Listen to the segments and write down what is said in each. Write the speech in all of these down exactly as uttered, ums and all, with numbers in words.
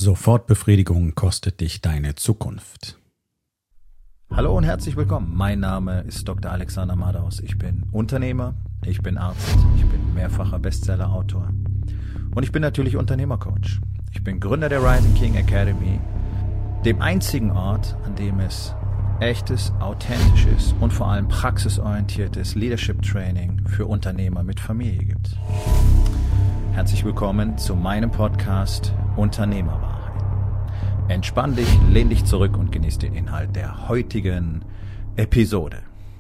Sofortbefriedigung kostet dich deine Zukunft. Hallo und herzlich willkommen. Mein Name ist Doktor Alexander Madaus. Ich bin Unternehmer, ich bin Arzt, ich bin mehrfacher Bestsellerautor und ich bin natürlich Unternehmercoach. Ich bin Gründer der Rising King Academy, dem einzigen Ort, an dem es echtes, authentisches und vor allem praxisorientiertes Leadership Training für Unternehmer mit Familie gibt. Herzlich willkommen zu meinem Podcast Unternehmerwahrheit. Entspann dich, lehn dich zurück und genieß den Inhalt der heutigen Episode.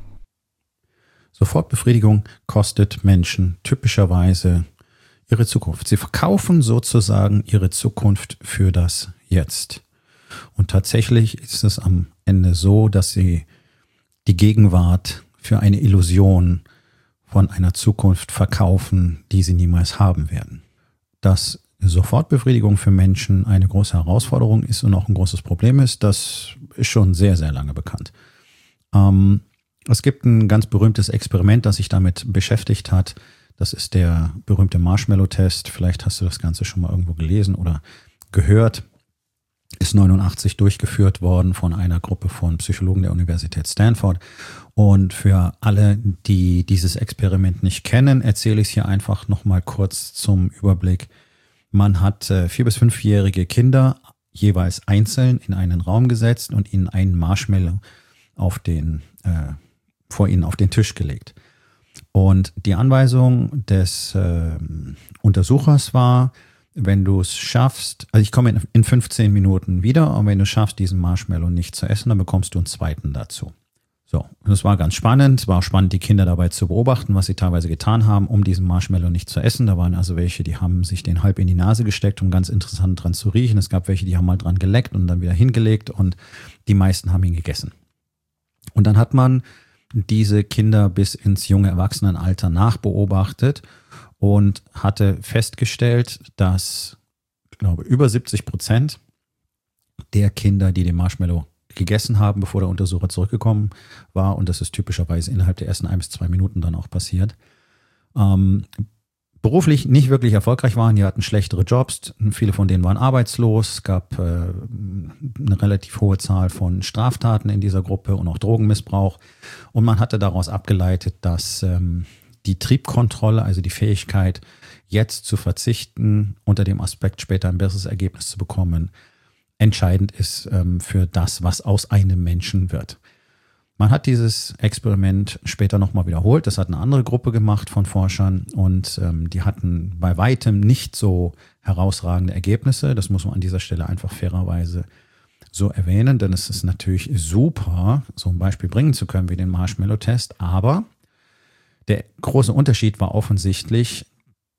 Sofortbefriedigung kostet Menschen typischerweise ihre Zukunft. Sie verkaufen sozusagen ihre Zukunft für das Jetzt. Und tatsächlich ist es am Ende so, dass sie die Gegenwart für eine Illusion von einer Zukunft verkaufen, die sie niemals haben werden. Dass Sofortbefriedigung für Menschen eine große Herausforderung ist und auch ein großes Problem ist, das ist schon sehr, sehr lange bekannt. Ähm, es gibt ein ganz berühmtes Experiment, das sich damit beschäftigt hat. Das ist der berühmte Marshmallow-Test. Vielleicht hast du das Ganze schon mal irgendwo gelesen oder gehört. Ist neunundachtzig durchgeführt worden von einer Gruppe von Psychologen der Universität Stanford. Und für alle, die dieses Experiment nicht kennen, erzähle ich es hier einfach nochmal kurz zum Überblick. Man hat äh, vier- bis fünfjährige Kinder jeweils einzeln in einen Raum gesetzt und ihnen einen Marshmallow auf den, äh, vor ihnen auf den Tisch gelegt. Und die Anweisung des äh, Untersuchers war, wenn du es schaffst, also ich komme in, in fünfzehn Minuten wieder, und wenn du schaffst, diesen Marshmallow nicht zu essen, dann bekommst du einen zweiten dazu. So, und es war ganz spannend. Es war auch spannend, die Kinder dabei zu beobachten, was sie teilweise getan haben, um diesen Marshmallow nicht zu essen. Da waren also welche, die haben sich den halb in die Nase gesteckt, um ganz interessant dran zu riechen. Es gab welche, die haben mal dran geleckt und dann wieder hingelegt, und die meisten haben ihn gegessen. Und dann hat man diese Kinder bis ins junge Erwachsenenalter nachbeobachtet und hatte festgestellt, dass, ich glaube, über siebzig Prozent der Kinder, die den Marshmallow gegessen haben, bevor der Untersucher zurückgekommen war, und das ist typischerweise innerhalb der ersten ein bis zwei Minuten dann auch passiert, ähm, beruflich nicht wirklich erfolgreich waren. Die hatten schlechtere Jobs, viele von denen waren arbeitslos, es gab äh, eine relativ hohe Zahl von Straftaten in dieser Gruppe und auch Drogenmissbrauch, und man hatte daraus abgeleitet, dass ähm, die Triebkontrolle, also die Fähigkeit, jetzt zu verzichten, unter dem Aspekt, später ein besseres Ergebnis zu bekommen, entscheidend ist ähm, für das, was aus einem Menschen wird. Man hat dieses Experiment später nochmal wiederholt. Das hat eine andere Gruppe gemacht von Forschern, und ähm, die hatten bei weitem nicht so herausragende Ergebnisse. Das muss man an dieser Stelle einfach fairerweise so erwähnen, denn es ist natürlich super, so ein Beispiel bringen zu können wie den Marshmallow-Test, aber der große Unterschied war offensichtlich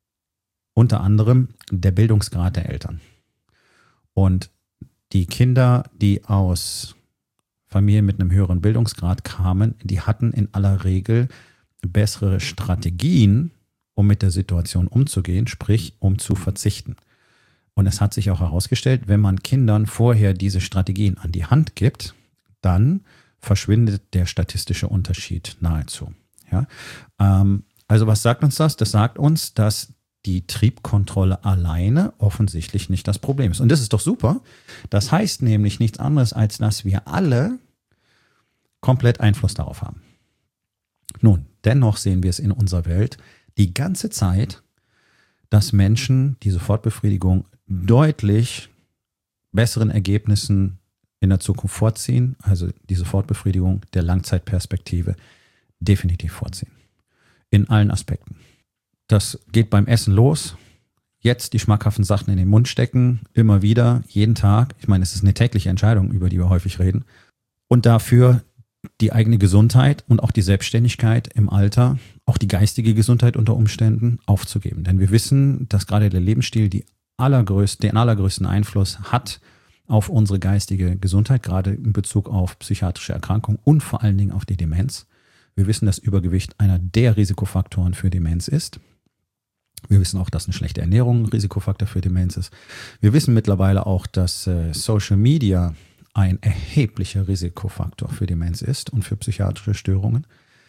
unter anderem der Bildungsgrad der Eltern. Und die Kinder, die aus Familien mit einem höheren Bildungsgrad kamen, die hatten in aller Regel bessere Strategien, um mit der Situation umzugehen, sprich um zu verzichten. Und es hat sich auch herausgestellt, wenn man Kindern vorher diese Strategien an die Hand gibt, dann verschwindet der statistische Unterschied nahezu. Ja, ähm, also was sagt uns das? Das sagt uns, dass die Triebkontrolle alleine offensichtlich nicht das Problem ist. Und das ist doch super. Das heißt nämlich nichts anderes, als dass wir alle komplett Einfluss darauf haben. Nun, dennoch sehen wir es in unserer Welt die ganze Zeit, dass Menschen die Sofortbefriedigung deutlich besseren Ergebnissen in der Zukunft vorziehen, also die Sofortbefriedigung der Langzeitperspektive definitiv vorziehen. In allen Aspekten. Das geht beim Essen los. Jetzt die schmackhaften Sachen in den Mund stecken, immer wieder, jeden Tag. Ich meine, es ist eine tägliche Entscheidung, über die wir häufig reden. Und dafür die eigene Gesundheit und auch die Selbstständigkeit im Alter, auch die geistige Gesundheit unter Umständen aufzugeben. Denn wir wissen, dass gerade der Lebensstil die allergrößte, den allergrößten Einfluss hat auf unsere geistige Gesundheit, gerade in Bezug auf psychiatrische Erkrankungen und vor allen Dingen auf die Demenz. Wir wissen, dass Übergewicht einer der Risikofaktoren für Demenz ist. Wir wissen auch, dass eine schlechte Ernährung ein Risikofaktor für Demenz ist. Wir wissen mittlerweile auch, dass äh, Social Media ein erheblicher Risikofaktor für Demenz ist und für psychiatrische Störungen.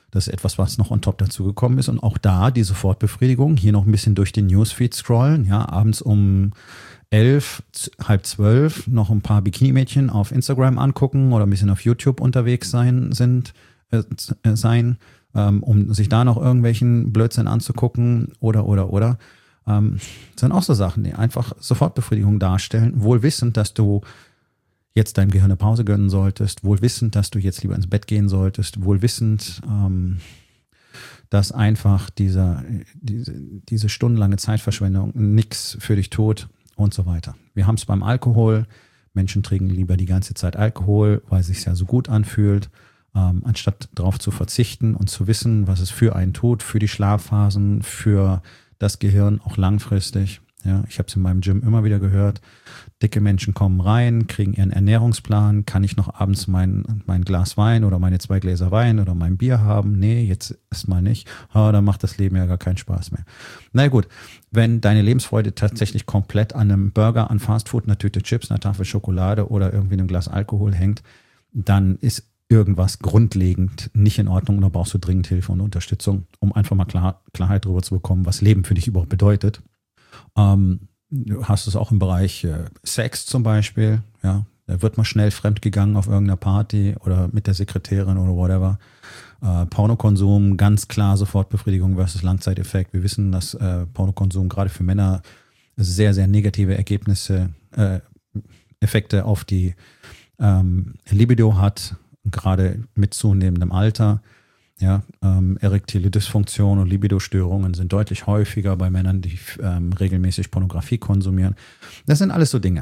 Das ist etwas, was noch on top dazu gekommen ist. Und auch da die Sofortbefriedigung, hier noch ein bisschen durch den Newsfeed scrollen, ja, abends um elf, halb zwölf noch ein paar Bikini-Mädchen auf Instagram angucken oder ein bisschen auf YouTube unterwegs sein, sind, äh, sein, ähm, um sich da noch irgendwelchen Blödsinn anzugucken oder, oder, oder. Ähm, das sind auch so Sachen, die einfach Sofortbefriedigung darstellen, wohl wissend, dass du jetzt deinem Gehirn eine Pause gönnen solltest, wohl wissend, dass du jetzt lieber ins Bett gehen solltest, wohl wissend, ähm, dass einfach dieser, diese, diese stundenlange Zeitverschwendung nichts für dich tut und so weiter. Wir haben es beim Alkohol. Menschen trinken lieber die ganze Zeit Alkohol, weil es sich ja so gut anfühlt, ähm, anstatt darauf zu verzichten und zu wissen, was es für einen tut, für die Schlafphasen, für das Gehirn auch langfristig. Ja, ich habe es in meinem Gym immer wieder gehört. Dicke Menschen kommen rein, kriegen ihren Ernährungsplan. Kann ich noch abends mein, mein Glas Wein oder meine zwei Gläser Wein oder mein Bier haben? Nee, jetzt erstmal nicht. Oh, dann macht das Leben ja gar keinen Spaß mehr. Na gut, wenn deine Lebensfreude tatsächlich komplett an einem Burger, an Fastfood, einer Tüte Chips, einer Tafel Schokolade oder irgendwie einem Glas Alkohol hängt, dann ist irgendwas grundlegend nicht in Ordnung und da brauchst du dringend Hilfe und Unterstützung, um einfach mal Klar, Klarheit darüber zu bekommen, was Leben für dich überhaupt bedeutet. Ähm, du hast es auch im Bereich äh, Sex zum Beispiel, ja, da wird mal schnell fremdgegangen auf irgendeiner Party oder mit der Sekretärin oder whatever. Äh, Pornokonsum, ganz klar Sofortbefriedigung versus Langzeiteffekt. Wir wissen, dass äh, Pornokonsum gerade für Männer sehr, sehr negative Ergebnisse, äh, Effekte auf die ähm, Libido hat, gerade mit zunehmendem Alter. Ja, ähm, erektile Dysfunktion und Libido-Störungen sind deutlich häufiger bei Männern, die ähm, regelmäßig Pornografie konsumieren. Das sind alles so Dinge.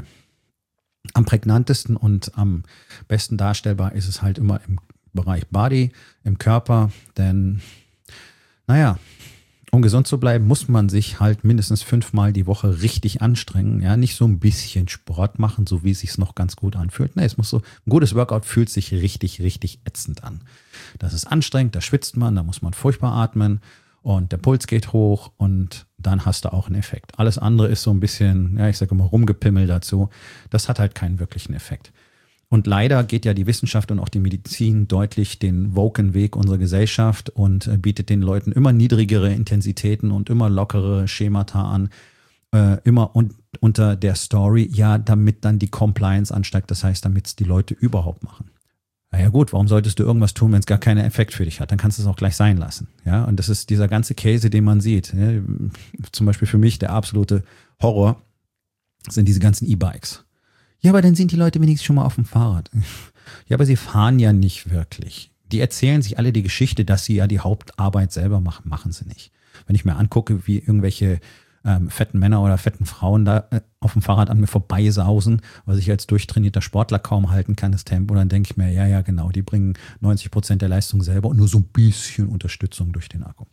Am prägnantesten und am besten darstellbar ist es halt immer im Bereich Body, im Körper, denn naja, um gesund zu bleiben, muss man sich halt mindestens fünfmal die Woche richtig anstrengen. Ja, nicht so ein bisschen Sport machen, so wie es sich noch ganz gut anfühlt. Nee, es muss so, ein gutes Workout fühlt sich richtig, richtig ätzend an. Das ist anstrengend, da schwitzt man, da muss man furchtbar atmen und der Puls geht hoch und dann hast du auch einen Effekt. Alles andere ist so ein bisschen, ja, ich sage immer rumgepimmel dazu. Das hat halt keinen wirklichen Effekt. Und leider geht ja die Wissenschaft und auch die Medizin deutlich den woken Weg unserer Gesellschaft und äh, bietet den Leuten immer niedrigere Intensitäten und immer lockere Schemata an, äh, immer un- unter der Story, ja, damit dann die Compliance ansteigt, das heißt, damit es die Leute überhaupt machen. Na ja gut, warum solltest du irgendwas tun, wenn es gar keinen Effekt für dich hat? Dann kannst du es auch gleich sein lassen. Ja, und das ist dieser ganze Käse, den man sieht. Ja? Zum Beispiel für mich der absolute Horror sind diese ganzen E-Bikes. Ja, aber dann sind die Leute wenigstens schon mal auf dem Fahrrad. Ja, aber sie fahren ja nicht wirklich. Die erzählen sich alle die Geschichte, dass sie ja die Hauptarbeit selber machen. Machen sie nicht. Wenn ich mir angucke, wie irgendwelche ähm, fetten Männer oder fetten Frauen da äh, auf dem Fahrrad an mir vorbeisausen, was ich als durchtrainierter Sportler kaum halten kann, das Tempo, dann denke ich mir, ja, ja, genau, die bringen neunzig Prozent der Leistung selber und nur so ein bisschen Unterstützung durch den Akku.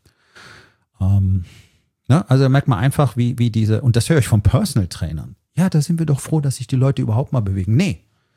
Ähm, na, also da merkt man einfach, wie, wie diese, und das höre ich von Personal Trainern. Ja, da sind wir doch froh, dass sich die Leute überhaupt mal bewegen. Nee.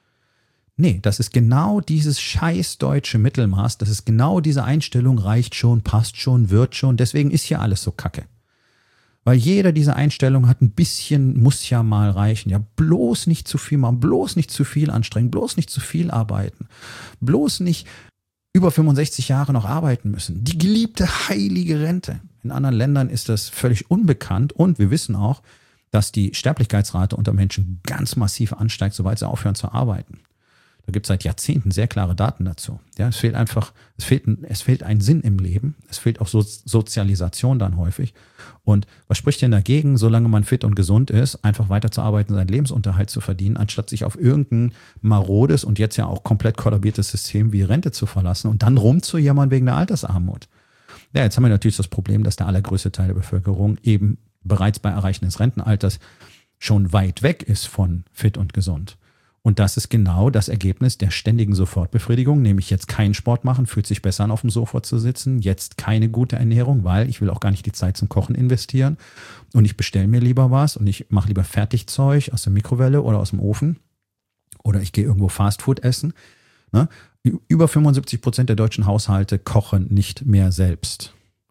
Nee, das ist genau dieses scheiß deutsche Mittelmaß. Das ist genau diese Einstellung, reicht schon, passt schon, wird schon. Deswegen ist hier alles so kacke. Weil jeder diese Einstellung hat, ein bisschen muss ja mal reichen. Ja, bloß nicht zu viel machen, bloß nicht zu viel anstrengen, bloß nicht zu viel arbeiten. Bloß nicht über fünfundsechzig Jahre noch arbeiten müssen. Die geliebte heilige Rente. In anderen Ländern ist das völlig unbekannt und wir wissen auch, dass die Sterblichkeitsrate unter Menschen ganz massiv ansteigt, sobald sie aufhören zu arbeiten. Da gibt es seit Jahrzehnten sehr klare Daten dazu. Ja, es fehlt einfach, es fehlt, es fehlt ein Sinn im Leben. Es fehlt auch so Sozialisation dann häufig. Und was spricht denn dagegen, solange man fit und gesund ist, einfach weiterzuarbeiten, seinen Lebensunterhalt zu verdienen, anstatt sich auf irgendein marodes und jetzt ja auch komplett kollabiertes System wie Rente zu verlassen und dann rumzujammern wegen der Altersarmut. Ja, jetzt haben wir natürlich das Problem, dass der allergrößte Teil der Bevölkerung eben bereits bei Erreichen des Rentenalters schon weit weg ist von fit und gesund. Und das ist genau das Ergebnis der ständigen Sofortbefriedigung, nämlich jetzt keinen Sport machen, fühlt sich besser an, auf dem Sofa zu sitzen, jetzt keine gute Ernährung, weil ich will auch gar nicht die Zeit zum Kochen investieren und ich bestelle mir lieber was und ich mache lieber Fertigzeug aus der Mikrowelle oder aus dem Ofen oder ich gehe irgendwo Fastfood essen. Ne? Über fünfundsiebzig Prozent der deutschen Haushalte kochen nicht mehr selbst.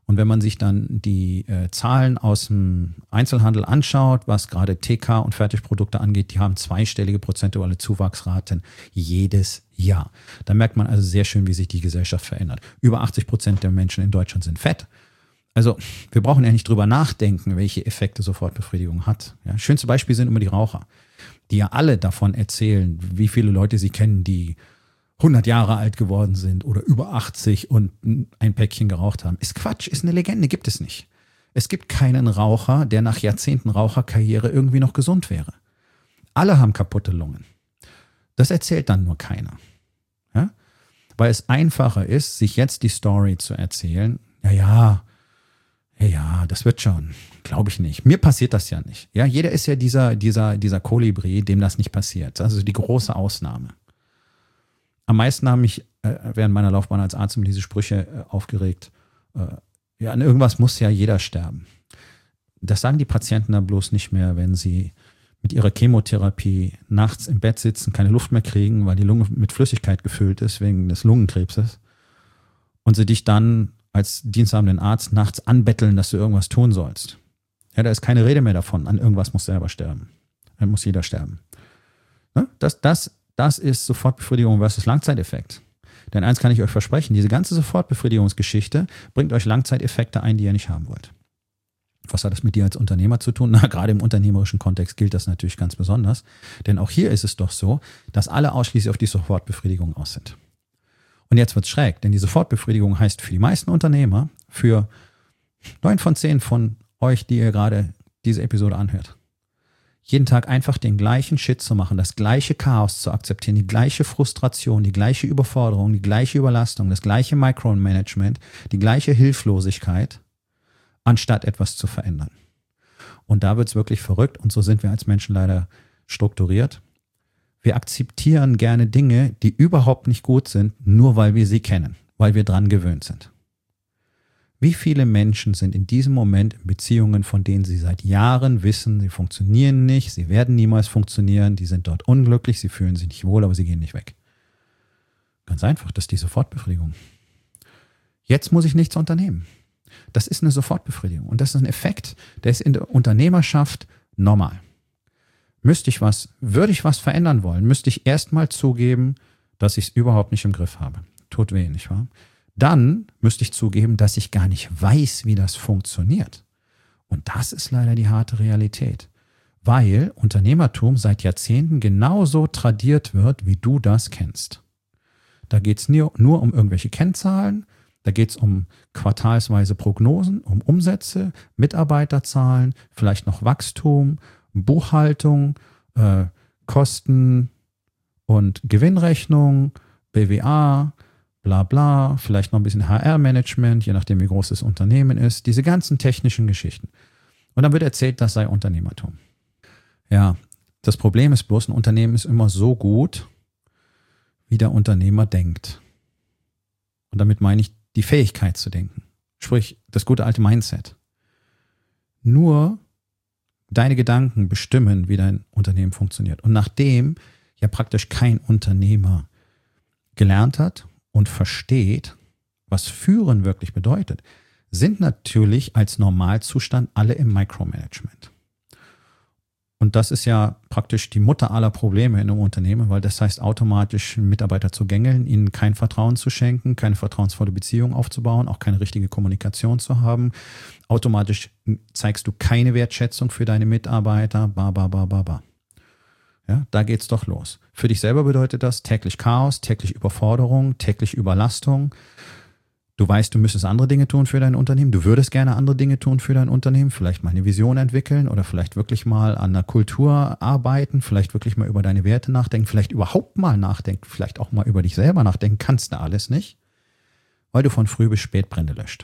Und wenn man sich dann die äh, Zahlen aus dem Einzelhandel anschaut, was gerade T K und Fertigprodukte angeht, die haben zweistellige prozentuale Zuwachsraten jedes Jahr. Da merkt man also sehr schön, wie sich die Gesellschaft verändert. Über achtzig Prozent der Menschen in Deutschland sind fett. Also wir brauchen ja nicht drüber nachdenken, welche Effekte Sofortbefriedigung hat. Ja, schönste Beispiel sind immer die Raucher, die ja alle davon erzählen, wie viele Leute sie kennen, die hundert Jahre alt geworden sind oder über achtzig und ein Päckchen geraucht haben. Ist Quatsch, ist eine Legende, gibt es nicht. Es gibt keinen Raucher, der nach Jahrzehnten Raucherkarriere irgendwie noch gesund wäre. Alle haben kaputte Lungen. Das erzählt dann nur keiner. Ja? Weil es einfacher ist, sich jetzt die Story zu erzählen. Ja, ja, ja, ja, das wird schon. Glaube ich nicht. Mir passiert das ja nicht. Ja, jeder ist ja dieser, dieser, dieser Kolibri, dem das nicht passiert. Also die große Ausnahme. Am meisten haben mich äh, während meiner Laufbahn als Arzt um diese Sprüche äh, aufgeregt. Äh, ja, an irgendwas muss ja jeder sterben. Das sagen die Patienten dann bloß nicht mehr, wenn sie mit ihrer Chemotherapie nachts im Bett sitzen, keine Luft mehr kriegen, weil die Lunge mit Flüssigkeit gefüllt ist wegen des Lungenkrebses und sie dich dann als diensthabenden Arzt nachts anbetteln, dass du irgendwas tun sollst. Ja, da ist keine Rede mehr davon. An irgendwas muss selber sterben. Dann muss jeder sterben. Ne? Das, das, das ist Sofortbefriedigung versus Langzeiteffekt. Denn eins kann ich euch versprechen, diese ganze Sofortbefriedigungsgeschichte bringt euch Langzeiteffekte ein, die ihr nicht haben wollt. Was hat das mit dir als Unternehmer zu tun? Na, gerade im unternehmerischen Kontext gilt das natürlich ganz besonders. Denn auch hier ist es doch so, dass alle ausschließlich auf die Sofortbefriedigung aus sind. Und jetzt wird's schräg, denn die Sofortbefriedigung heißt für die meisten Unternehmer, für neun von zehn von euch, die ihr gerade diese Episode anhört, jeden Tag einfach den gleichen Shit zu machen, das gleiche Chaos zu akzeptieren, die gleiche Frustration, die gleiche Überforderung, die gleiche Überlastung, das gleiche Micromanagement, die gleiche Hilflosigkeit, anstatt etwas zu verändern. Und da wird's wirklich verrückt und so sind wir als Menschen leider strukturiert. Wir akzeptieren gerne Dinge, die überhaupt nicht gut sind, nur weil wir sie kennen, weil wir dran gewöhnt sind. Wie viele Menschen sind in diesem Moment in Beziehungen, von denen sie seit Jahren wissen, sie funktionieren nicht, sie werden niemals funktionieren, die sind dort unglücklich, sie fühlen sich nicht wohl, aber sie gehen nicht weg. Ganz einfach, das ist die Sofortbefriedigung. Jetzt muss ich nichts unternehmen. Das ist eine Sofortbefriedigung und das ist ein Effekt, der ist in der Unternehmerschaft normal. Müsste ich was, würde ich was verändern wollen, müsste ich erstmal zugeben, dass ich es überhaupt nicht im Griff habe. Tut weh, nicht wahr? Dann müsste ich zugeben, dass ich gar nicht weiß, wie das funktioniert. Und das ist leider die harte Realität. Weil Unternehmertum seit Jahrzehnten genauso tradiert wird, wie du das kennst. Da geht es nur, nur um irgendwelche Kennzahlen, da geht es um quartalsweise Prognosen, um Umsätze, Mitarbeiterzahlen, vielleicht noch Wachstum, Buchhaltung, äh, Kosten und Gewinnrechnung, B W A, bla bla, vielleicht noch ein bisschen H R-Management, je nachdem wie groß das Unternehmen ist, diese ganzen technischen Geschichten. Und dann wird erzählt, das sei Unternehmertum. Ja, das Problem ist bloß, ein Unternehmen ist immer so gut, wie der Unternehmer denkt. Und damit meine ich die Fähigkeit zu denken. Sprich, das gute alte Mindset. Nur deine Gedanken bestimmen, wie dein Unternehmen funktioniert. Und nachdem ja praktisch kein Unternehmer gelernt hat und versteht, was Führen wirklich bedeutet, sind natürlich als Normalzustand alle im Micromanagement. Und das ist ja praktisch die Mutter aller Probleme in einem Unternehmen, weil das heißt automatisch Mitarbeiter zu gängeln, ihnen kein Vertrauen zu schenken, keine vertrauensvolle Beziehung aufzubauen, auch keine richtige Kommunikation zu haben. Automatisch zeigst du keine Wertschätzung für deine Mitarbeiter, ba, ba, ba, ba, ba. Ja, da geht's doch los. Für dich selber bedeutet das täglich Chaos, täglich Überforderung, täglich Überlastung. Du weißt, du müsstest andere Dinge tun für dein Unternehmen. Du würdest gerne andere Dinge tun für dein Unternehmen. Vielleicht mal eine Vision entwickeln oder vielleicht wirklich mal an einer Kultur arbeiten. Vielleicht wirklich mal über deine Werte nachdenken. Vielleicht überhaupt mal nachdenken. Vielleicht auch mal über dich selber nachdenken. Kannst du alles nicht, weil du von früh bis spät Brände löscht.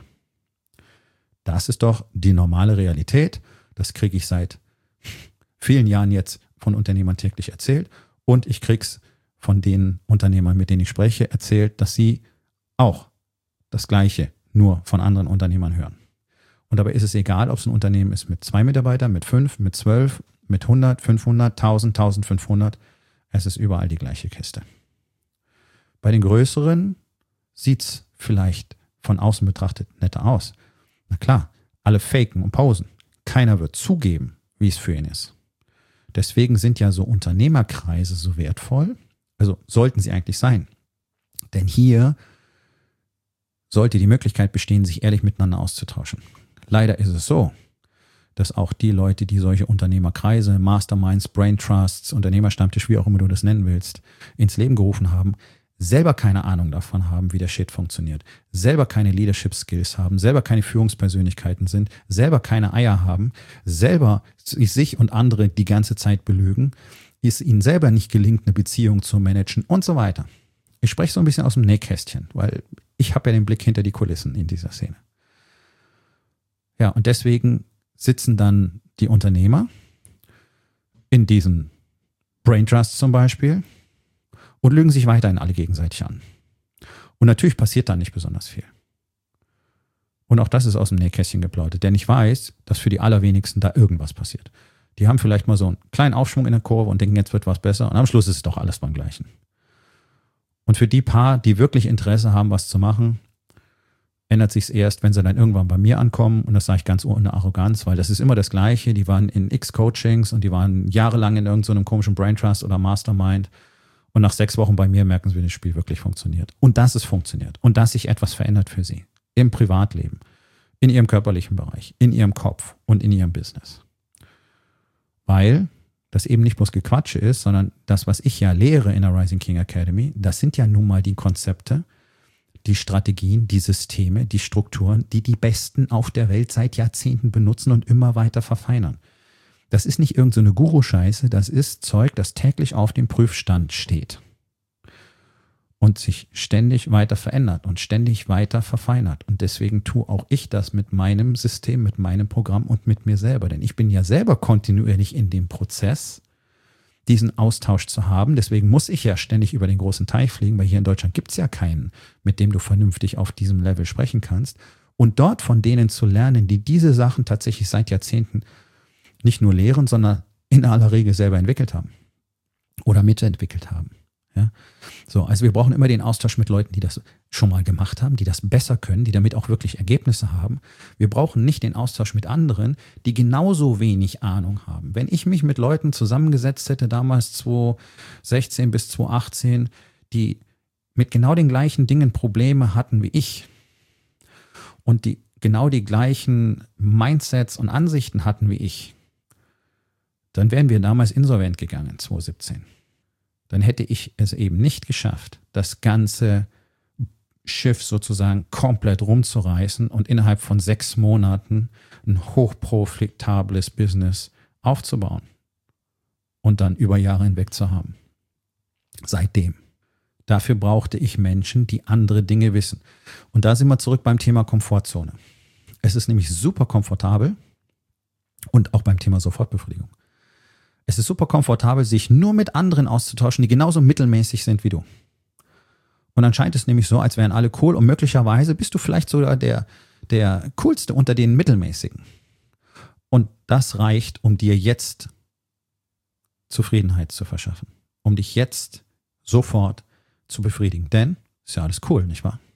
Das ist doch die normale Realität. Das kriege ich seit vielen Jahren jetzt von Unternehmern täglich erzählt. Und ich krieg's von den Unternehmern, mit denen ich spreche, erzählt, dass sie auch das Gleiche nur von anderen Unternehmern hören. Und dabei ist es egal, ob es ein Unternehmen ist mit zwei Mitarbeitern, mit fünf, mit zwölf, mit hundert, fünfhundert, tausend, eintausendfünfhundert. Es ist überall die gleiche Kiste. Bei den größeren sieht es vielleicht von außen betrachtet netter aus. Na klar, alle faken und pausen. Keiner wird zugeben, wie es für ihn ist. Deswegen sind ja so Unternehmerkreise so wertvoll. Also sollten sie eigentlich sein. Denn hier sollte die Möglichkeit bestehen, sich ehrlich miteinander auszutauschen. Leider ist es so, dass auch die Leute, die solche Unternehmerkreise, Masterminds, Brain Trusts, Unternehmerstammtisch, wie auch immer du das nennen willst, ins Leben gerufen haben, selber keine Ahnung davon haben, wie der Shit funktioniert, selber keine Leadership Skills haben, selber keine Führungspersönlichkeiten sind, selber keine Eier haben, selber sich und andere die ganze Zeit belügen, es ihnen selber nicht gelingt, eine Beziehung zu managen und so weiter. Ich spreche so ein bisschen aus dem Nähkästchen, weil ich habe ja den Blick hinter die Kulissen in dieser Szene. Ja, und deswegen sitzen dann die Unternehmer in diesen Brain Trusts zum Beispiel und lügen sich weiterhin alle gegenseitig an. Und natürlich passiert da nicht besonders viel. Und auch das ist aus dem Nähkästchen geplaudert, denn ich weiß, dass für die allerwenigsten da irgendwas passiert. Die haben vielleicht mal so einen kleinen Aufschwung in der Kurve und denken, jetzt wird was besser und am Schluss ist es doch alles beim Gleichen. Und für die paar, die wirklich Interesse haben, was zu machen, ändert sich es erst, wenn sie dann irgendwann bei mir ankommen. Und das sage ich ganz ohne Arroganz, weil das ist immer das Gleiche. Die waren in x Coachings und die waren jahrelang in irgendeinem so komischen Brain Trust oder Mastermind. Und nach sechs Wochen bei mir merken sie, wie das Spiel wirklich funktioniert. Und dass es funktioniert. Und dass sich etwas verändert für sie. Im Privatleben, in ihrem körperlichen Bereich, in ihrem Kopf und in ihrem Business. Weil das eben nicht bloß Gequatsche ist, sondern das, was ich ja lehre in der Rising King Academy, das sind ja nun mal die Konzepte, die Strategien, die Systeme, die Strukturen, die die Besten auf der Welt seit Jahrzehnten benutzen und immer weiter verfeinern. Das ist nicht irgendeine so Guru-Scheiße, das ist Zeug, das täglich auf dem Prüfstand steht und sich ständig weiter verändert und ständig weiter verfeinert. Und deswegen tue auch ich das mit meinem System, mit meinem Programm und mit mir selber. Denn ich bin ja selber kontinuierlich in dem Prozess, diesen Austausch zu haben. Deswegen muss ich ja ständig über den großen Teich fliegen, weil hier in Deutschland gibt es ja keinen, mit dem du vernünftig auf diesem Level sprechen kannst. Und dort von denen zu lernen, die diese Sachen tatsächlich seit Jahrzehnten nicht nur lehren, sondern in aller Regel selber entwickelt haben oder mitentwickelt haben. Ja? So, also wir brauchen immer den Austausch mit Leuten, die das schon mal gemacht haben, die das besser können, die damit auch wirklich Ergebnisse haben. Wir brauchen nicht den Austausch mit anderen, die genauso wenig Ahnung haben. Wenn ich mich mit Leuten zusammengesetzt hätte, damals zwanzig sechzehn bis zwanzig achtzehn, die mit genau den gleichen Dingen Probleme hatten wie ich und die genau die gleichen Mindsets und Ansichten hatten wie ich, dann wären wir damals insolvent gegangen, zwanzig siebzehn. Dann hätte ich es eben nicht geschafft, das ganze Schiff sozusagen komplett rumzureißen und innerhalb von sechs Monaten ein hochprofitables Business aufzubauen und dann über Jahre hinweg zu haben. Seitdem. Dafür brauchte ich Menschen, die andere Dinge wissen. Und da sind wir zurück beim Thema Komfortzone. Es ist nämlich super komfortabel und auch beim Thema Sofortbefriedigung. Es ist super komfortabel, sich nur mit anderen auszutauschen, die genauso mittelmäßig sind wie du. Und dann scheint es nämlich so, als wären alle cool und möglicherweise bist du vielleicht sogar der, der coolste unter den Mittelmäßigen. Und das reicht, um dir jetzt Zufriedenheit zu verschaffen, um dich jetzt sofort zu befriedigen. Denn ist ja alles cool, nicht wahr?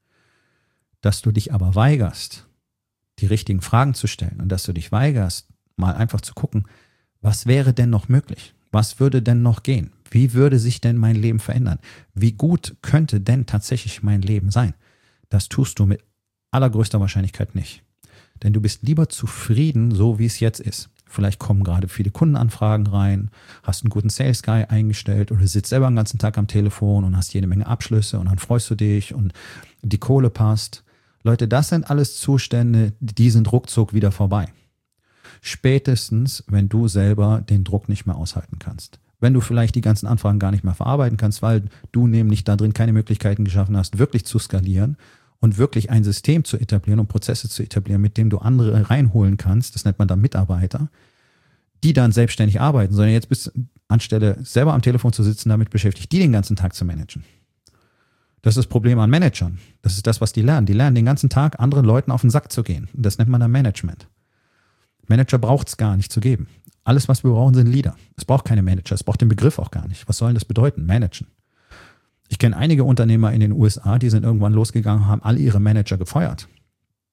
Dass du dich aber weigerst, die richtigen Fragen zu stellen und dass du dich weigerst, mal einfach zu gucken, was wäre denn noch möglich? Was würde denn noch gehen? Wie würde sich denn mein Leben verändern? Wie gut könnte denn tatsächlich mein Leben sein? Das tust du mit allergrößter Wahrscheinlichkeit nicht. Denn du bist lieber zufrieden, so wie es jetzt ist. Vielleicht kommen gerade viele Kundenanfragen rein, hast einen guten Sales Guy eingestellt oder sitzt selber den ganzen Tag am Telefon und hast jede Menge Abschlüsse und dann freust du dich und die Kohle passt. Leute, das sind alles Zustände, die sind ruckzuck wieder vorbei. Spätestens, wenn du selber den Druck nicht mehr aushalten kannst. Wenn du vielleicht die ganzen Anfragen gar nicht mehr verarbeiten kannst, weil du nämlich da drin keine Möglichkeiten geschaffen hast, wirklich zu skalieren und wirklich ein System zu etablieren und Prozesse zu etablieren, mit dem du andere reinholen kannst, das nennt man dann Mitarbeiter, die dann selbstständig arbeiten, sondern jetzt bist du anstelle selber am Telefon zu sitzen, damit beschäftigt, die den ganzen Tag zu managen. Das ist das Problem an Managern. Das ist das, was die lernen. Die lernen den ganzen Tag, anderen Leuten auf den Sack zu gehen. Das nennt man dann Management. Manager braucht es gar nicht zu geben. Alles, was wir brauchen, sind Leader. Es braucht keine Manager. Es braucht den Begriff auch gar nicht. Was soll denn das bedeuten? Managen. Ich kenne einige Unternehmer in den U S A, die sind irgendwann losgegangen, haben alle ihre Manager gefeuert.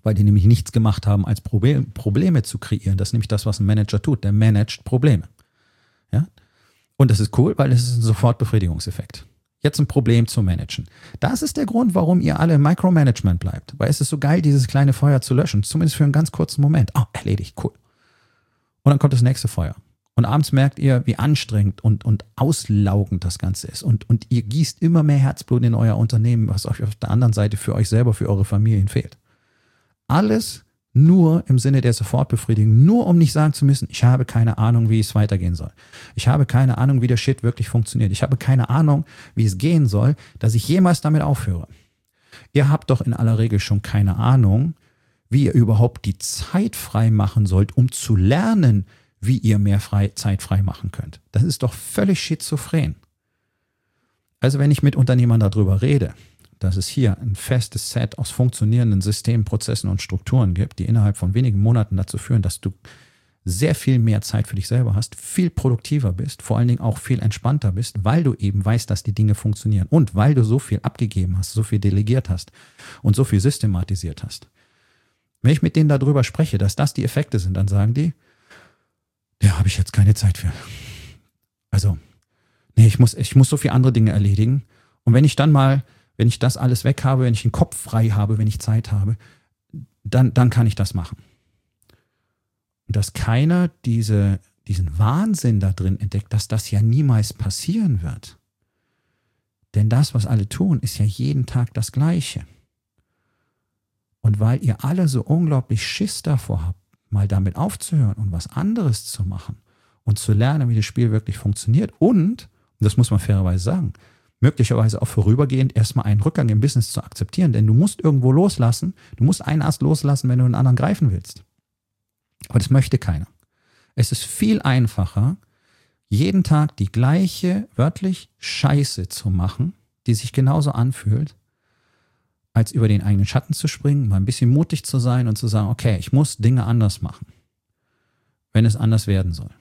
weil die nämlich nichts gemacht haben, als Problem, Probleme zu kreieren. Das ist nämlich das, was ein Manager tut. Der managt Probleme. Ja? Und das ist cool, weil es ist ein Sofortbefriedigungseffekt. Jetzt ein Problem zu managen. Das ist der Grund, warum ihr alle im Micromanagement bleibt. Weil es ist so geil, dieses kleine Feuer zu löschen. Zumindest für einen ganz kurzen Moment. Oh, erledigt, cool. Und dann kommt das nächste Feuer. Und abends merkt ihr, wie anstrengend und, und auslaugend das Ganze ist. Und, und ihr gießt immer mehr Herzblut in euer Unternehmen, was euch auf der anderen Seite für euch selber, für eure Familien fehlt. Alles nur im Sinne der Sofortbefriedigung, nur um nicht sagen zu müssen, ich habe keine Ahnung, wie es weitergehen soll. Ich habe keine Ahnung, wie der Shit wirklich funktioniert. Ich habe keine Ahnung, wie es gehen soll, dass ich jemals damit aufhöre. Ihr habt doch in aller Regel schon keine Ahnung, wie ihr überhaupt die Zeit frei machen sollt, um zu lernen, wie ihr mehr frei, Zeit frei machen könnt. Das ist doch völlig schizophren. Also wenn ich mit Unternehmern darüber rede, dass es hier ein festes Set aus funktionierenden Systemen, Prozessen und Strukturen gibt, die innerhalb von wenigen Monaten dazu führen, dass du sehr viel mehr Zeit für dich selber hast, viel produktiver bist, vor allen Dingen auch viel entspannter bist, weil du eben weißt, dass die Dinge funktionieren und weil du so viel abgegeben hast, so viel delegiert hast und so viel systematisiert hast. Wenn ich mit denen darüber spreche, dass das die Effekte sind, dann sagen die, ja, habe ich jetzt keine Zeit für. Also, nee, ich muss, ich muss so viele andere Dinge erledigen. Und wenn ich dann mal, wenn ich das alles weg habe, wenn ich den Kopf frei habe, wenn ich Zeit habe, dann, dann kann ich das machen. Und dass keiner diese, diesen Wahnsinn da drin entdeckt, dass das ja niemals passieren wird. Denn das, was alle tun, ist ja jeden Tag das Gleiche. Und weil ihr alle so unglaublich Schiss davor habt, mal damit aufzuhören und was anderes zu machen und zu lernen, wie das Spiel wirklich funktioniert und, das muss man fairerweise sagen, möglicherweise auch vorübergehend erstmal einen Rückgang im Business zu akzeptieren, denn du musst irgendwo loslassen, du musst einen Ast loslassen, wenn du einen anderen greifen willst. Aber das möchte keiner. Es ist viel einfacher, jeden Tag die gleiche, wörtlich Scheiße zu machen, die sich genauso anfühlt, als über den eigenen Schatten zu springen, mal ein bisschen mutig zu sein und zu sagen, okay, ich muss Dinge anders machen, wenn es anders werden soll.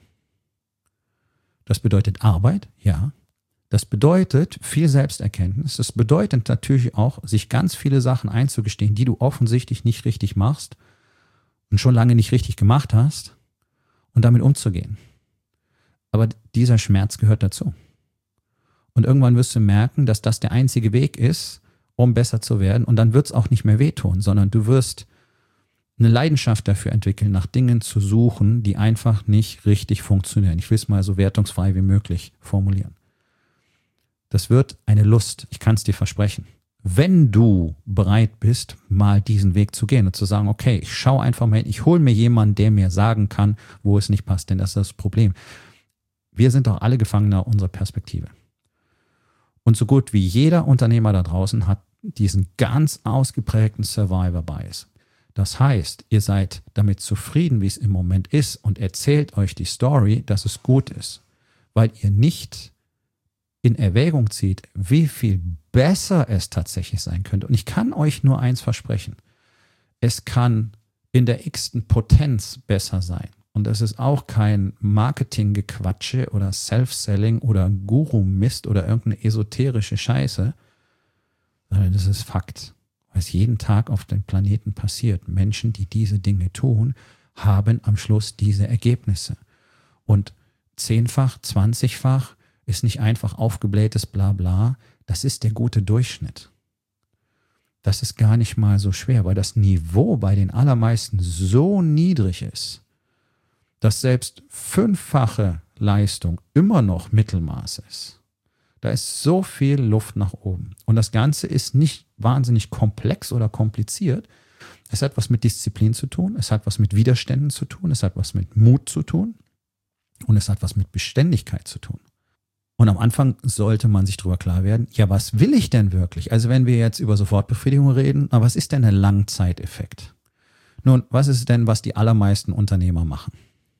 Das bedeutet Arbeit, ja. Das bedeutet viel Selbsterkenntnis. Das bedeutet natürlich auch, sich ganz viele Sachen einzugestehen, die du offensichtlich nicht richtig machst und schon lange nicht richtig gemacht hast und damit umzugehen. Aber dieser Schmerz gehört dazu. Und irgendwann wirst du merken, dass das der einzige Weg ist, um besser zu werden. Und dann wird es auch nicht mehr wehtun, sondern du wirst eine Leidenschaft dafür entwickeln, nach Dingen zu suchen, die einfach nicht richtig funktionieren. Ich will es mal so wertungsfrei wie möglich formulieren. Das wird eine Lust, ich kann es dir versprechen. Wenn du bereit bist, mal diesen Weg zu gehen und zu sagen, okay, ich schaue einfach mal hin, ich hole mir jemanden, der mir sagen kann, wo es nicht passt, denn das ist das Problem. Wir sind doch alle Gefangener unserer Perspektive. Und so gut wie jeder Unternehmer da draußen hat diesen ganz ausgeprägten Survivor-Bias. Das heißt, ihr seid damit zufrieden, wie es im Moment ist und erzählt euch die Story, dass es gut ist, weil ihr nicht in Erwägung zieht, wie viel besser es tatsächlich sein könnte. Und ich kann euch nur eins versprechen. Es kann in der x-ten Potenz besser sein. Und das ist auch kein Marketinggequatsche oder Self-Selling oder Guru-Mist oder irgendeine esoterische Scheiße, sondern das ist Fakt, was jeden Tag auf dem Planeten passiert. Menschen, die diese Dinge tun, haben am Schluss diese Ergebnisse. Und zehnfach, zwanzigfach ist nicht einfach aufgeblähtes Blabla, das ist der gute Durchschnitt. Das ist gar nicht mal so schwer, weil das Niveau bei den allermeisten so niedrig ist, dass selbst fünffache Leistung immer noch Mittelmaß ist. Da ist so viel Luft nach oben. Und das Ganze ist nicht wahnsinnig komplex oder kompliziert. Es hat was mit Disziplin zu tun, es hat was mit Widerständen zu tun, es hat was mit Mut zu tun und es hat was mit Beständigkeit zu tun. Und am Anfang sollte man sich darüber klar werden, ja, was will ich denn wirklich? Also wenn wir jetzt über Sofortbefriedigung reden, na, was ist denn ein Langzeiteffekt? Nun, was ist denn, was die allermeisten Unternehmer machen?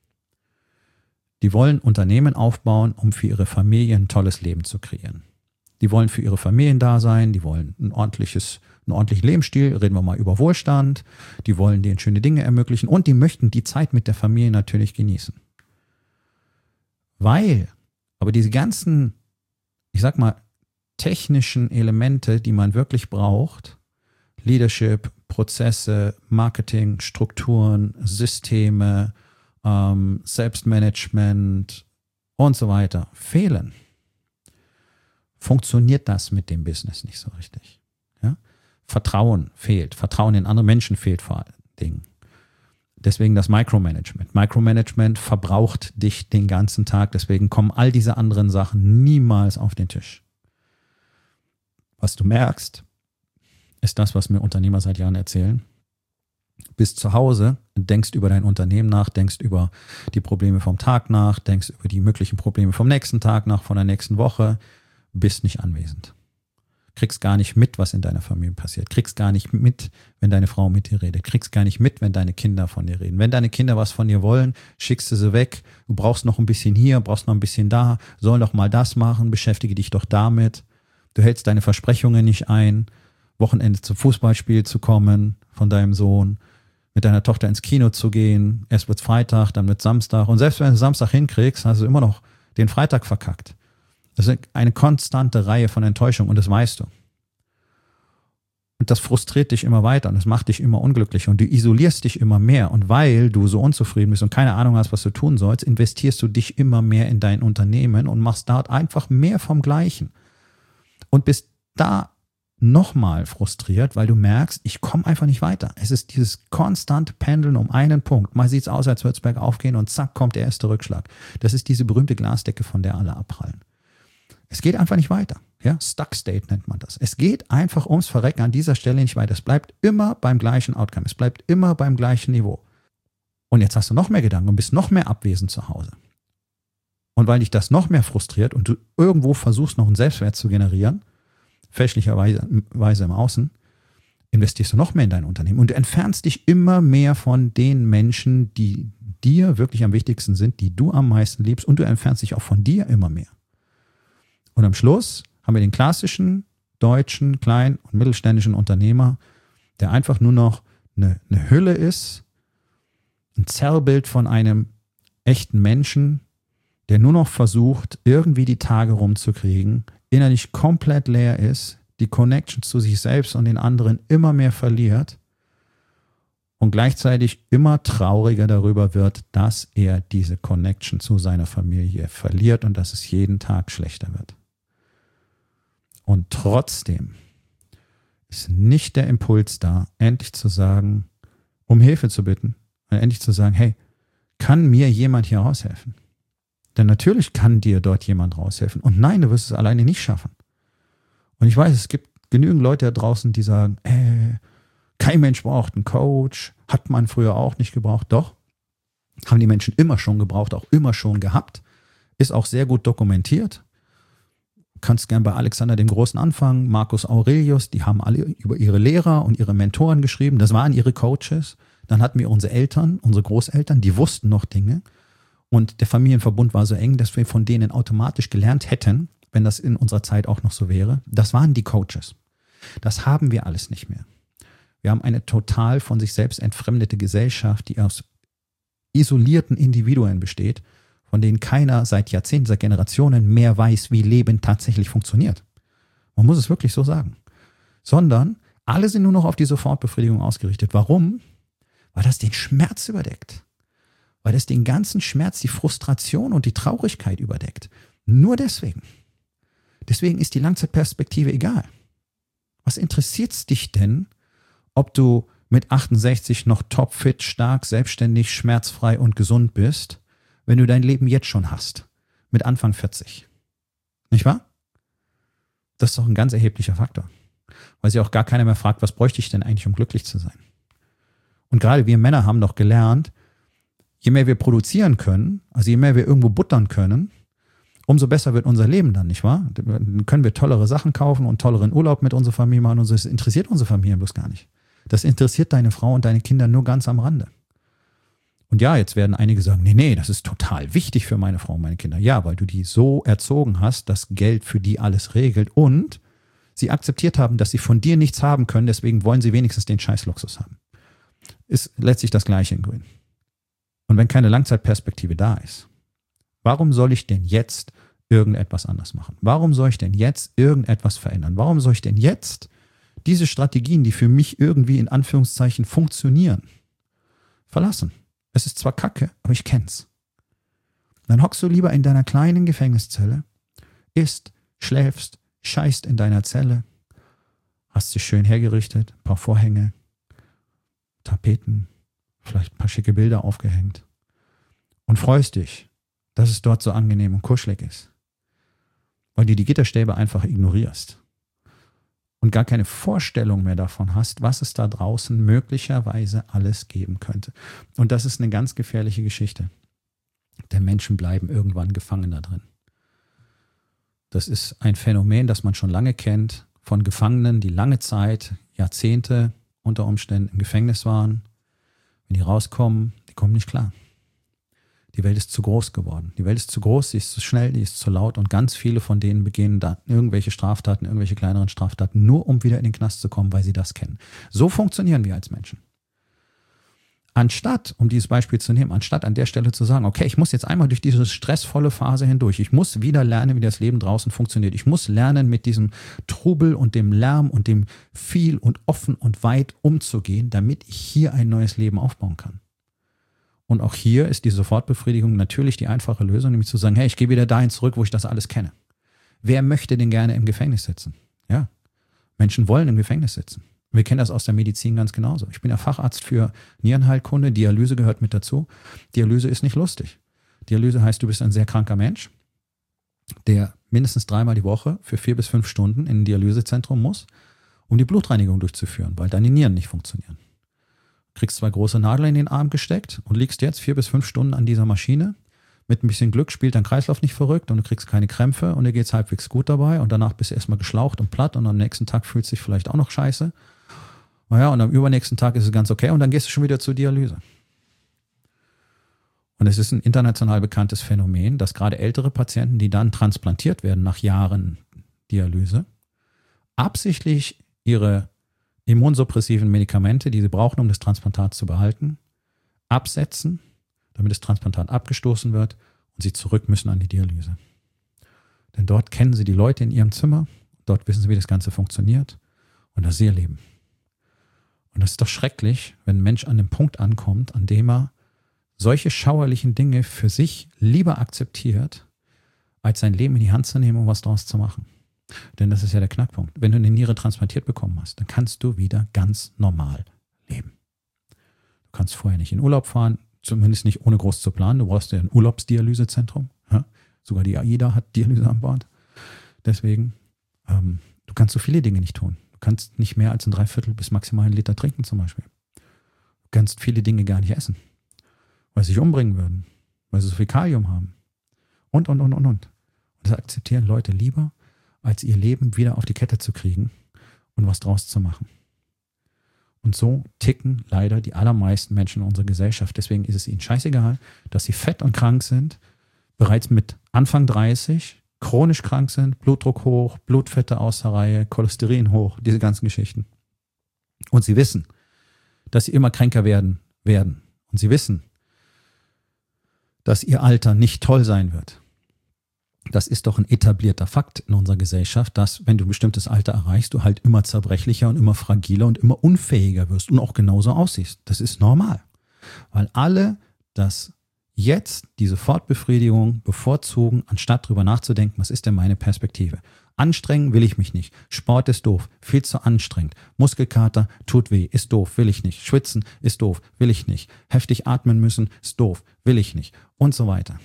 Die wollen Unternehmen aufbauen, um für ihre Familie ein tolles Leben zu kreieren. Die wollen für ihre Familien da sein, die wollen ein ordentliches, einen ordentlichen Lebensstil, reden wir mal über Wohlstand, die wollen denen schöne Dinge ermöglichen und die möchten die Zeit mit der Familie natürlich genießen. Weil aber diese ganzen, ich sag mal, technischen Elemente, die man wirklich braucht, Leadership, Prozesse, Marketing, Strukturen, Systeme, ähm, Selbstmanagement und so weiter fehlen, funktioniert das mit dem Business nicht so richtig. Ja? Vertrauen fehlt. Vertrauen in andere Menschen fehlt vor allen Dingen. Deswegen das Micromanagement. Micromanagement verbraucht dich den ganzen Tag. Deswegen kommen all diese anderen Sachen niemals auf den Tisch. Was du merkst, ist das, was mir Unternehmer seit Jahren erzählen. Bist zu Hause, denkst über dein Unternehmen nach, denkst über die Probleme vom Tag nach, denkst über die möglichen Probleme vom nächsten Tag nach, von der nächsten Woche, bist nicht anwesend. Kriegst gar nicht mit, was in deiner Familie passiert. Kriegst gar nicht mit, wenn deine Frau mit dir redet. Kriegst gar nicht mit, wenn deine Kinder von dir reden. Wenn deine Kinder was von dir wollen, schickst du sie weg. Du brauchst noch ein bisschen hier, brauchst noch ein bisschen da. Soll doch mal das machen, beschäftige dich doch damit. Du hältst deine Versprechungen nicht ein, Wochenende zum Fußballspiel zu kommen von deinem Sohn, mit deiner Tochter ins Kino zu gehen. Erst wird's Freitag, dann wird Samstag. Und selbst wenn du Samstag hinkriegst, hast du immer noch den Freitag verkackt. Das ist eine konstante Reihe von Enttäuschungen und das weißt du. Und das frustriert dich immer weiter und das macht dich immer unglücklicher und du isolierst dich immer mehr. Und weil du so unzufrieden bist und keine Ahnung hast, was du tun sollst, investierst du dich immer mehr in dein Unternehmen und machst dort einfach mehr vom Gleichen. Und bist da nochmal frustriert, weil du merkst, ich komme einfach nicht weiter. Es ist dieses konstante Pendeln um einen Punkt. Mal sieht es aus, als würde es bergauf gehen und zack, kommt der erste Rückschlag. Das ist diese berühmte Glasdecke, von der alle abprallen. Es geht einfach nicht weiter. Ja, Stuck State nennt man das. Es geht einfach ums Verrecken an dieser Stelle nicht weiter. Es bleibt immer beim gleichen Outcome. Es bleibt immer beim gleichen Niveau. Und jetzt hast du noch mehr Gedanken und bist noch mehr abwesend zu Hause. Und weil dich das noch mehr frustriert und du irgendwo versuchst, noch einen Selbstwert zu generieren, fälschlicherweise im Außen, investierst du noch mehr in dein Unternehmen und du entfernst dich immer mehr von den Menschen, die dir wirklich am wichtigsten sind, die du am meisten liebst und du entfernst dich auch von dir immer mehr. Und am Schluss haben wir den klassischen deutschen, kleinen und mittelständischen Unternehmer, der einfach nur noch eine, eine Hülle ist, ein Zerrbild von einem echten Menschen, der nur noch versucht, irgendwie die Tage rumzukriegen, innerlich komplett leer ist, die Connection zu sich selbst und den anderen immer mehr verliert und gleichzeitig immer trauriger darüber wird, dass er diese Connection zu seiner Familie verliert und dass es jeden Tag schlechter wird. Und trotzdem ist nicht der Impuls da, endlich zu sagen, um Hilfe zu bitten, endlich zu sagen, hey, kann mir jemand hier raushelfen? Denn natürlich kann dir dort jemand raushelfen. Und nein, du wirst es alleine nicht schaffen. Und ich weiß, es gibt genügend Leute da draußen, die sagen, äh, kein Mensch braucht einen Coach, hat man früher auch nicht gebraucht. Doch, haben die Menschen immer schon gebraucht, auch immer schon gehabt. Ist auch sehr gut dokumentiert. Kannst gern bei Alexander dem Großen anfangen, Marcus Aurelius, die haben alle über ihre Lehrer und ihre Mentoren geschrieben. Das waren ihre Coaches. Dann hatten wir unsere Eltern, unsere Großeltern, die wussten noch Dinge. Und der Familienverbund war so eng, dass wir von denen automatisch gelernt hätten, wenn das in unserer Zeit auch noch so wäre. Das waren die Coaches. Das haben wir alles nicht mehr. Wir haben eine total von sich selbst entfremdete Gesellschaft, die aus isolierten Individuen besteht, von denen keiner seit Jahrzehnten, seit Generationen mehr weiß, wie Leben tatsächlich funktioniert. Man muss es wirklich so sagen. Sondern alle sind nur noch auf die Sofortbefriedigung ausgerichtet. Warum? Weil das den Schmerz überdeckt. Weil das den ganzen Schmerz, die Frustration und die Traurigkeit überdeckt. Nur deswegen. Deswegen ist die Langzeitperspektive egal. Was interessiert es dich denn, ob du mit achtundsechzig noch topfit, stark, selbstständig, schmerzfrei und gesund bist, wenn du dein Leben jetzt schon hast, mit Anfang vierzig? Nicht wahr? Das ist doch ein ganz erheblicher Faktor. Weil sich auch gar keiner mehr fragt, was bräuchte ich denn eigentlich, um glücklich zu sein? Und gerade wir Männer haben doch gelernt, je mehr wir produzieren können, also je mehr wir irgendwo buttern können, umso besser wird unser Leben dann, nicht wahr? Dann können wir tollere Sachen kaufen und tolleren Urlaub mit unserer Familie machen und so. Das interessiert unsere Familie bloß gar nicht. Das interessiert deine Frau und deine Kinder nur ganz am Rande. Und ja, jetzt werden einige sagen, nee, nee, das ist total wichtig für meine Frau und meine Kinder. Ja, weil du die so erzogen hast, dass Geld für die alles regelt und sie akzeptiert haben, dass sie von dir nichts haben können, deswegen wollen sie wenigstens den Scheiß-Luxus haben. Ist letztlich das Gleiche in Grün. Und wenn keine Langzeitperspektive da ist, warum soll ich denn jetzt irgendetwas anders machen? Warum soll ich denn jetzt irgendetwas verändern? Warum soll ich denn jetzt diese Strategien, die für mich irgendwie in Anführungszeichen funktionieren, verlassen. Es ist zwar Kacke, aber ich kenn's. Dann hockst du lieber in deiner kleinen Gefängniszelle, isst, schläfst, scheißt in deiner Zelle, hast dich schön hergerichtet, ein paar Vorhänge, Tapeten, vielleicht ein paar schicke Bilder aufgehängt und freust dich, dass es dort so angenehm und kuschelig ist, weil du die Gitterstäbe einfach ignorierst und gar keine Vorstellung mehr davon hast, was es da draußen möglicherweise alles geben könnte. Und das ist eine ganz gefährliche Geschichte. Denn Menschen bleiben irgendwann gefangen da drin. Das ist ein Phänomen, das man schon lange kennt, von Gefangenen, die lange Zeit, Jahrzehnte unter Umständen im Gefängnis waren. Wenn die rauskommen, die kommen nicht klar. Die Welt ist zu groß geworden. Die Welt ist zu groß, sie ist zu schnell, die ist zu laut und ganz viele von denen begehen da irgendwelche Straftaten, irgendwelche kleineren Straftaten, nur um wieder in den Knast zu kommen, weil sie das kennen. So funktionieren wir als Menschen. Anstatt, um dieses Beispiel zu nehmen, anstatt an der Stelle zu sagen, okay, ich muss jetzt einmal durch diese stressvolle Phase hindurch, ich muss wieder lernen, wie das Leben draußen funktioniert, ich muss lernen, mit diesem Trubel und dem Lärm und dem viel und offen und weit umzugehen, damit ich hier ein neues Leben aufbauen kann. Und auch hier ist die Sofortbefriedigung natürlich die einfache Lösung, nämlich zu sagen, hey, ich gehe wieder dahin zurück, wo ich das alles kenne. Wer möchte denn gerne im Gefängnis sitzen? Ja, Menschen wollen im Gefängnis sitzen. Wir kennen das aus der Medizin ganz genauso. Ich bin ja Facharzt für Nierenheilkunde, Dialyse gehört mit dazu. Dialyse ist nicht lustig. Dialyse heißt, du bist ein sehr kranker Mensch, der mindestens dreimal die Woche für vier bis fünf Stunden in ein Dialysezentrum muss, um die Blutreinigung durchzuführen, weil deine Nieren nicht funktionieren. Du kriegst zwei große Nadeln in den Arm gesteckt und liegst jetzt vier bis fünf Stunden an dieser Maschine. Mit ein bisschen Glück spielt dein Kreislauf nicht verrückt und du kriegst keine Krämpfe und dir geht es halbwegs gut dabei und danach bist du erstmal geschlaucht und platt und am nächsten Tag fühlst du dich vielleicht auch noch scheiße. Naja, und am übernächsten Tag ist es ganz okay und dann gehst du schon wieder zur Dialyse. Und es ist ein international bekanntes Phänomen, dass gerade ältere Patienten, die dann transplantiert werden nach Jahren Dialyse, absichtlich ihre immunsuppressiven Medikamente, die sie brauchen, um das Transplantat zu behalten, absetzen, damit das Transplantat abgestoßen wird und sie zurück müssen an die Dialyse. Denn dort kennen sie die Leute in ihrem Zimmer, dort wissen sie, wie das Ganze funktioniert und das ist ihr Leben. Und das ist doch schrecklich, wenn ein Mensch an dem Punkt ankommt, an dem er solche schauerlichen Dinge für sich lieber akzeptiert, als sein Leben in die Hand zu nehmen, um was draus zu machen. Denn das ist ja der Knackpunkt. Wenn du eine Niere transplantiert bekommen hast, dann kannst du wieder ganz normal leben. Du kannst vorher nicht in Urlaub fahren, zumindest nicht ohne groß zu planen. Du brauchst ja ein Urlaubsdialysezentrum. Ja? Sogar die AIDA hat Dialyse an Bord. Deswegen, ähm, du kannst so viele Dinge nicht tun. Du kannst nicht mehr als ein Dreiviertel bis maximal einen Liter trinken zum Beispiel. Du kannst viele Dinge gar nicht essen, weil sie sich umbringen würden, weil sie so viel Kalium haben. Und, und, und, und, und. Und das akzeptieren Leute lieber, als ihr Leben wieder auf die Kette zu kriegen und was draus zu machen. Und so ticken leider die allermeisten Menschen in unserer Gesellschaft. Deswegen ist es ihnen scheißegal, dass sie fett und krank sind, bereits mit Anfang dreißig, chronisch krank sind, Blutdruck hoch, Blutfette aus der Reihe, Cholesterin hoch, diese ganzen Geschichten. Und sie wissen, dass sie immer kränker werden werden. Und sie wissen, dass ihr Alter nicht toll sein wird. Das ist doch ein etablierter Fakt in unserer Gesellschaft, dass, wenn du ein bestimmtes Alter erreichst, du halt immer zerbrechlicher und immer fragiler und immer unfähiger wirst und auch genauso aussiehst. Das ist normal, weil alle das jetzt, diese Fortbefriedigung bevorzugen, anstatt drüber nachzudenken, was ist denn meine Perspektive? Anstrengen will ich mich nicht. Sport ist doof, viel zu anstrengend. Muskelkater tut weh, ist doof, will ich nicht. Schwitzen ist doof, will ich nicht. Heftig atmen müssen ist doof, will ich nicht. Und so weiter.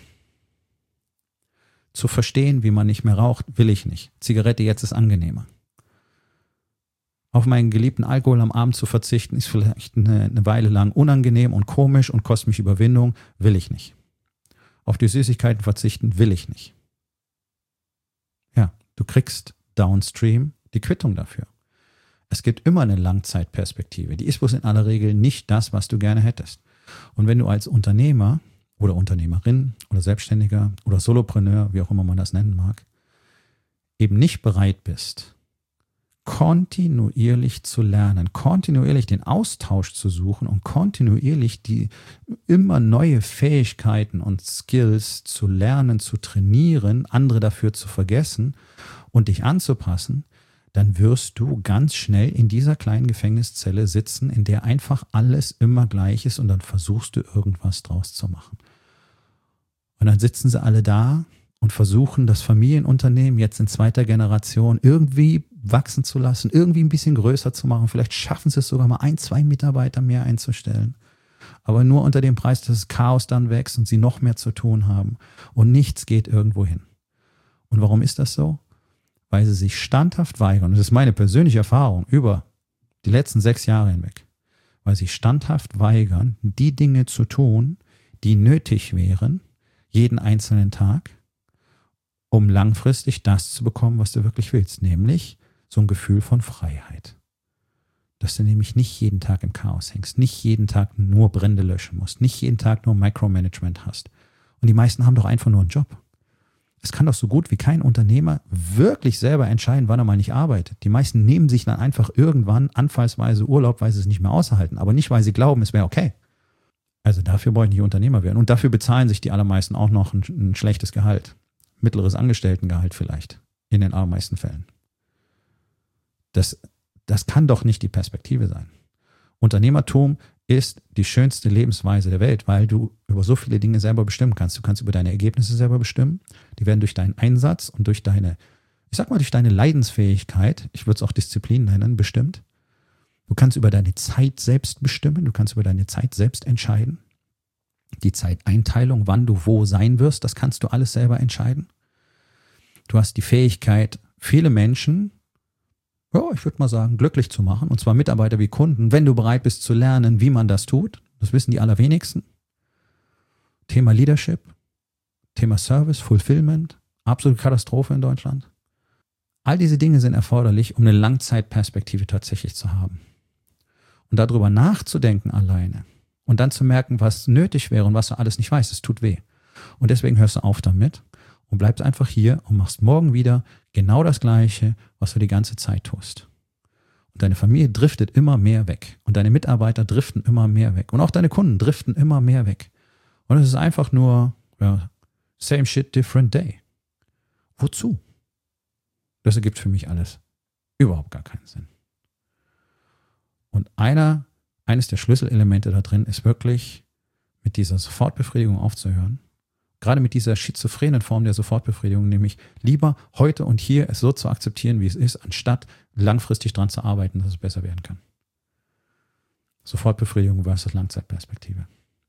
Zu verstehen, wie man nicht mehr raucht, will ich nicht. Zigarette jetzt ist angenehmer. Auf meinen geliebten Alkohol am Abend zu verzichten, ist vielleicht eine, eine Weile lang unangenehm und komisch und kostet mich Überwindung, will ich nicht. Auf die Süßigkeiten verzichten, will ich nicht. Ja, du kriegst downstream die Quittung dafür. Es gibt immer eine Langzeitperspektive. Die ist bloß in aller Regel nicht das, was du gerne hättest. Und wenn du als Unternehmer oder Unternehmerin oder Selbstständiger oder Solopreneur, wie auch immer man das nennen mag, eben nicht bereit bist, kontinuierlich zu lernen, kontinuierlich den Austausch zu suchen und kontinuierlich die immer neue Fähigkeiten und Skills zu lernen, zu trainieren, andere dafür zu vergessen und dich anzupassen, dann wirst du ganz schnell in dieser kleinen Gefängniszelle sitzen, in der einfach alles immer gleich ist und dann versuchst du irgendwas draus zu machen. Und dann sitzen sie alle da und versuchen, das Familienunternehmen jetzt in zweiter Generation irgendwie wachsen zu lassen, irgendwie ein bisschen größer zu machen. Vielleicht schaffen sie es sogar mal ein, zwei Mitarbeiter mehr einzustellen. Aber nur unter dem Preis, dass das Chaos dann wächst und sie noch mehr zu tun haben. Und nichts geht irgendwo hin. Und warum ist das so? Weil sie sich standhaft weigern, und das ist meine persönliche Erfahrung über die letzten sechs Jahre hinweg, weil sie standhaft weigern, die Dinge zu tun, die nötig wären, jeden einzelnen Tag, um langfristig das zu bekommen, was du wirklich willst, nämlich so ein Gefühl von Freiheit. Dass du nämlich nicht jeden Tag im Chaos hängst, nicht jeden Tag nur Brände löschen musst, nicht jeden Tag nur Micromanagement hast. Und die meisten haben doch einfach nur einen Job. Es kann doch so gut wie kein Unternehmer wirklich selber entscheiden, wann er mal nicht arbeitet. Die meisten nehmen sich dann einfach irgendwann anfallsweise Urlaub, weil sie es nicht mehr aushalten, aber nicht, weil sie glauben, es wäre okay. Also dafür brauche ich nicht Unternehmer werden. Und dafür bezahlen sich die allermeisten auch noch ein, ein schlechtes Gehalt. Mittleres Angestelltengehalt vielleicht, in den allermeisten Fällen. Das, das kann doch nicht die Perspektive sein. Unternehmertum ist die schönste Lebensweise der Welt, weil du über so viele Dinge selber bestimmen kannst. Du kannst über deine Ergebnisse selber bestimmen. Die werden durch deinen Einsatz und durch deine, ich sag mal, durch deine Leidensfähigkeit, ich würde es auch Disziplin nennen, bestimmt. Du kannst über deine Zeit selbst bestimmen. Du kannst über deine Zeit selbst entscheiden. Die Zeiteinteilung, wann du wo sein wirst, das kannst du alles selber entscheiden. Du hast die Fähigkeit, viele Menschen, ja, ich würde mal sagen, glücklich zu machen, und zwar Mitarbeiter wie Kunden, wenn du bereit bist zu lernen, wie man das tut. Das wissen die allerwenigsten. Thema Leadership, Thema Service, Fulfillment, absolute Katastrophe in Deutschland. All diese Dinge sind erforderlich, um eine Langzeitperspektive tatsächlich zu haben. Und darüber nachzudenken alleine und dann zu merken, was nötig wäre und was du alles nicht weißt, das tut weh. Und deswegen hörst du auf damit und bleibst einfach hier und machst morgen wieder genau das Gleiche, was du die ganze Zeit tust. Und deine Familie driftet immer mehr weg. Und deine Mitarbeiter driften immer mehr weg. Und auch deine Kunden driften immer mehr weg. Und es ist einfach nur, ja, same shit, different day. Wozu? Das ergibt für mich alles überhaupt gar keinen Sinn. Und einer, eines der Schlüsselelemente da drin ist wirklich, mit dieser Sofortbefriedigung aufzuhören. Gerade mit dieser schizophrenen Form der Sofortbefriedigung, nämlich lieber heute und hier es so zu akzeptieren, wie es ist, anstatt langfristig dran zu arbeiten, dass es besser werden kann. Sofortbefriedigung versus Langzeitperspektive.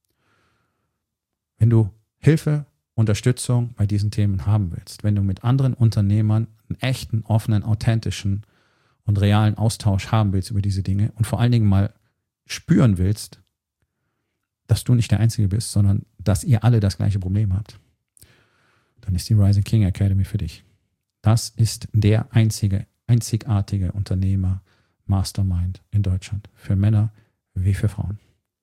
Wenn du Hilfe, Unterstützung bei diesen Themen haben willst, wenn du mit anderen Unternehmern einen echten, offenen, authentischen und realen Austausch haben willst über diese Dinge und vor allen Dingen mal spüren willst, dass du nicht der Einzige bist, sondern dass ihr alle das gleiche Problem habt, dann ist die Rising King Academy für dich. Das ist der einzige, einzigartige Unternehmer-Mastermind in Deutschland. Für Männer wie für Frauen.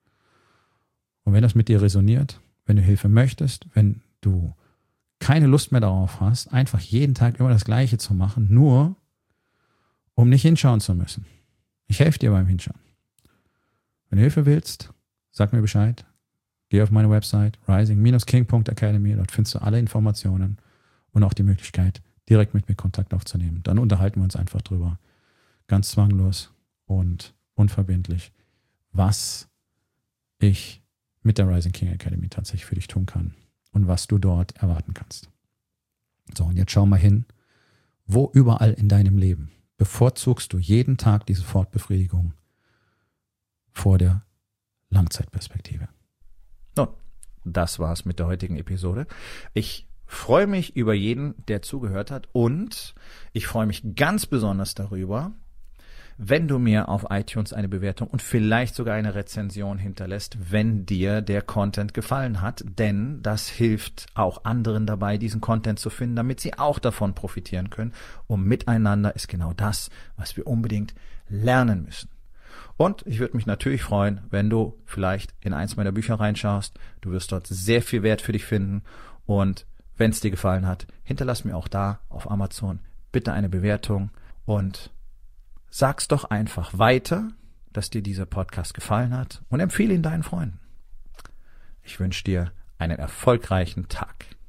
Und wenn das mit dir resoniert, wenn du Hilfe möchtest, wenn du keine Lust mehr darauf hast, einfach jeden Tag immer das Gleiche zu machen, nur um nicht hinschauen zu müssen. Ich helfe dir beim Hinschauen. Wenn du Hilfe willst, sag mir Bescheid. Geh auf meine Website rising dash king punkt academy. Dort findest du alle Informationen und auch die Möglichkeit, direkt mit mir Kontakt aufzunehmen. Dann unterhalten wir uns einfach drüber. Ganz zwanglos und unverbindlich, was ich mit der Rising King Academy tatsächlich für dich tun kann und was du dort erwarten kannst. So, und jetzt schau mal hin, wo überall in deinem Leben bevorzugst du jeden Tag diese Fortbefriedigung vor der Langzeitperspektive. Nun, das war's mit der heutigen Episode. Ich freue mich über jeden, der zugehört hat, und ich freue mich ganz besonders darüber, wenn du mir auf iTunes eine Bewertung und vielleicht sogar eine Rezension hinterlässt, wenn dir der Content gefallen hat, denn das hilft auch anderen dabei, diesen Content zu finden, damit sie auch davon profitieren können. Und miteinander ist genau das, was wir unbedingt lernen müssen. Und ich würde mich natürlich freuen, wenn du vielleicht in eins meiner Bücher reinschaust. Du wirst dort sehr viel Wert für dich finden. Und wenn es dir gefallen hat, hinterlass mir auch da auf Amazon bitte eine Bewertung und sag's doch einfach weiter, dass dir dieser Podcast gefallen hat, und empfehle ihn deinen Freunden. Ich wünsche dir einen erfolgreichen Tag.